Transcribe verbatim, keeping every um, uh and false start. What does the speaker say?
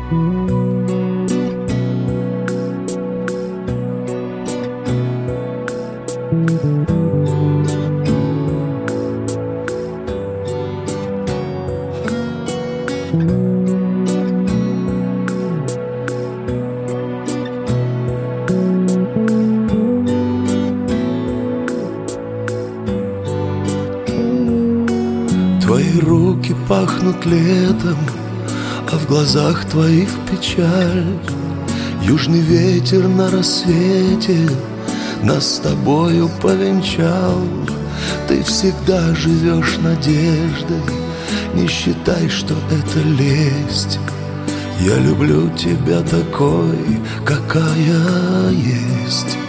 Твои руки пахнут летом, а в глазах твоих печаль. Южный ветер на рассвете нас с тобою повенчал. Ты всегда живешь надеждой, не считай, что это лесть. Я люблю тебя такой, какая есть.